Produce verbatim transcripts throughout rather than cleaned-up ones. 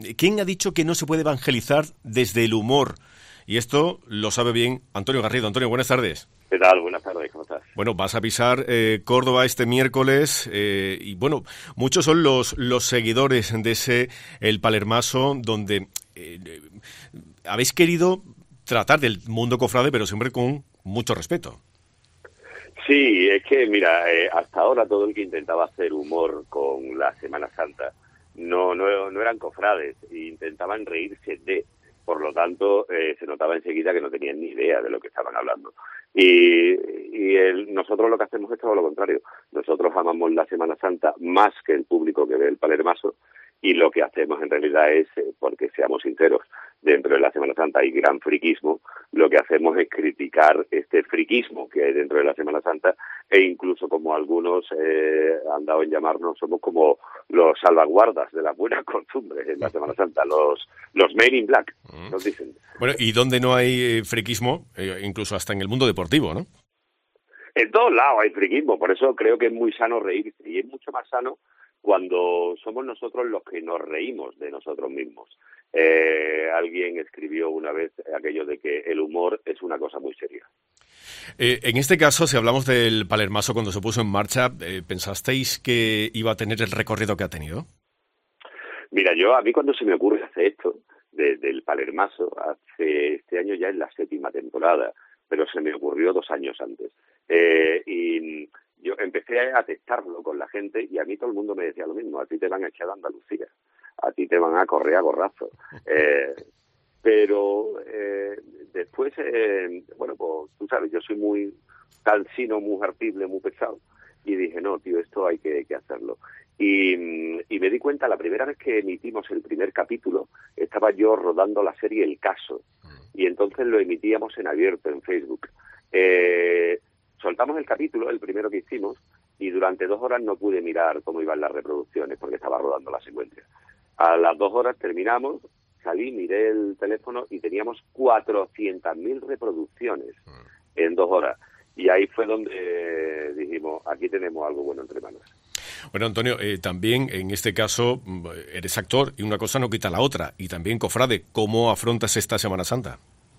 ¿Quién ha dicho que no se puede evangelizar desde el humor? Y esto lo sabe bien Antonio Garrido. Antonio, buenas tardes. ¿Qué tal? Buenas tardes, ¿cómo estás? Bueno, vas a pisar eh, Córdoba este miércoles eh, y bueno, muchos son los, los seguidores de ese El Palermaso, donde eh, eh, habéis querido tratar del mundo cofrade, pero siempre con mucho respeto. Sí, es que, mira, eh, hasta ahora todo el que intentaba hacer humor con la Semana Santa no, no, no eran cofrades, intentaban reírse de... Por lo tanto, eh, se notaba enseguida que no tenían ni idea de lo que estaban hablando. Y, y el, nosotros lo que hacemos es todo lo contrario. Nosotros amamos la Semana Santa más que el público que ve el Palermaso, y lo que hacemos en realidad es, eh, porque seamos sinceros, dentro de la Semana Santa hay gran friquismo, lo que hacemos es criticar este friquismo que hay dentro de la Semana Santa, e incluso, como algunos eh, han dado en llamarnos, somos como los salvaguardas de las buenas costumbres en la Semana Santa, los los Men in Black, nos dicen. Bueno, y donde no hay eh, friquismo, eh, incluso hasta en el mundo deportivo, ¿no? En todos lados hay friquismo, por eso creo que es muy sano reírse, y es mucho más sano cuando somos nosotros los que nos reímos de nosotros mismos. Eh, alguien escribió una vez aquello de que el humor es una cosa muy seria. Eh, en este caso, si hablamos del Palermaso cuando se puso en marcha, eh, ¿pensasteis que iba a tener el recorrido que ha tenido? Mira, yo a mí cuando se me ocurre hacer esto, de, del Palermaso, hace este año ya es la séptima temporada, pero se me ocurrió dos años antes. Eh, y yo empecé a testarlo con la gente y a mí todo el mundo me decía lo mismo: a ti te van a echar a Andalucía, a ti te van a correr a gorrazo. Eh, pero eh, después, eh, bueno, pues tú sabes, yo soy muy cansino, muy hartible, muy pesado, y dije, no, tío, esto hay que, que hacerlo. Y, y me di cuenta, la primera vez que emitimos el primer capítulo, estaba yo rodando la serie El Caso, y entonces lo emitíamos en abierto, en Facebook. Eh, soltamos el capítulo, el primero que hicimos, y durante dos horas no pude mirar cómo iban las reproducciones, porque estaba rodando la secuencia. A las dos horas terminamos, salí, miré el teléfono y teníamos cuatrocientas mil reproducciones en dos horas. Y ahí fue donde dijimos, aquí tenemos algo bueno entre manos. Bueno, Antonio, eh, también en este caso eres actor y una cosa no quita la otra. Y también cofrade, ¿cómo afrontas esta Semana Santa?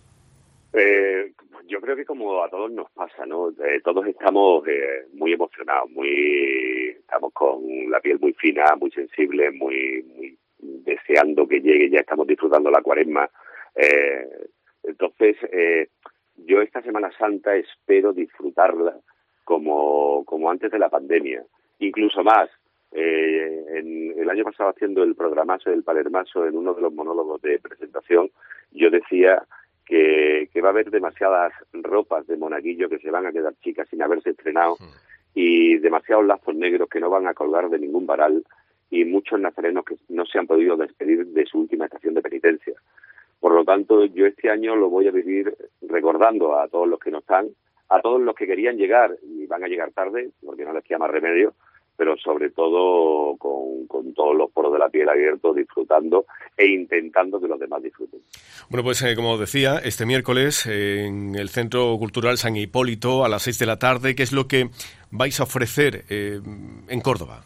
Eh, yo creo que como a todos nos pasa, ¿no? Eh, todos estamos eh, muy emocionados, muy estamos con la piel muy fina, muy sensible, muy, muy deseando que llegue, ya estamos disfrutando la Cuaresma. Eh, entonces, eh, yo esta Semana Santa espero disfrutarla como, como antes de la pandemia, incluso más. Eh, en, el año pasado, haciendo el programazo del Palermaso, en uno de los monólogos de presentación, yo decía que, que va a haber demasiadas ropas de monaguillo que se van a quedar chicas sin haberse estrenado, y demasiados lazos negros que no van a colgar de ningún varal, y muchos nazarenos que no se han podido despedir de su última estación de penitencia. Por lo tanto, yo este año lo voy a vivir recordando a todos los que no están, a todos los que querían llegar y van a llegar tarde, porque no les queda más remedio, pero sobre todo con, con todos los poros de la piel abiertos, disfrutando e intentando que los demás disfruten. Bueno, pues eh, como decía, este miércoles eh, en el Centro Cultural San Hipólito a las seis de la tarde, ¿qué es lo que vais a ofrecer eh, en Córdoba?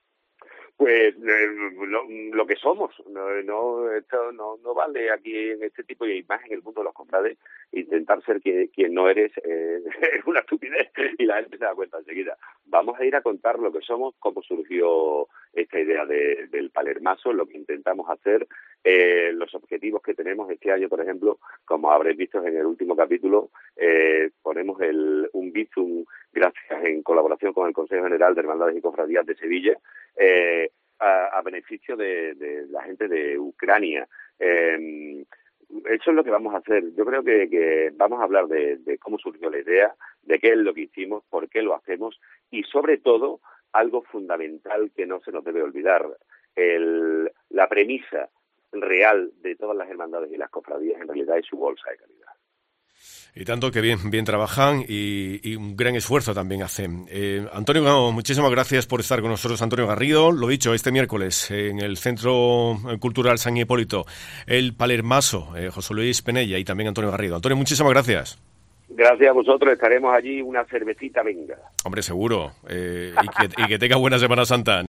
Pues eh, lo, lo que somos, no, no, esto no, no vale aquí en este tipo de imagen, en el mundo de los cofrades, intentar ser quien, quien no eres eh, es una estupidez, y la gente se da cuenta enseguida. Vamos a ir a contar lo que somos, cómo surgió esta idea de, del Palermaso, lo que intentamos hacer, eh, los objetivos que tenemos este año. Por ejemplo, como habréis visto en el último capítulo, eh, ponemos el, un bizum, gracias en colaboración con el Consejo General de Hermandades y Cofradías de Sevilla, eh, a, a beneficio de, de la gente de Ucrania. Eh, eso es lo que vamos a hacer. Yo creo que, que vamos a hablar de, de cómo surgió la idea, de qué es lo que hicimos, por qué lo hacemos, y sobre todo, algo fundamental que no se nos debe olvidar, el, la premisa real de todas las hermandades y las cofradías en realidad es su bolsa de caridad. Y tanto que bien, bien trabajan y, y un gran esfuerzo también hacen. Eh, Antonio, muchísimas gracias por estar con nosotros, Antonio Garrido. Lo dicho, este miércoles en el Centro Cultural San Hipólito, el Palermaso, eh, José Luis Penella y también Antonio Garrido. Antonio, muchísimas gracias. Gracias a vosotros, estaremos allí, una cervecita venga. Hombre, seguro. Eh, y, que, y que tenga buena Semana Santa.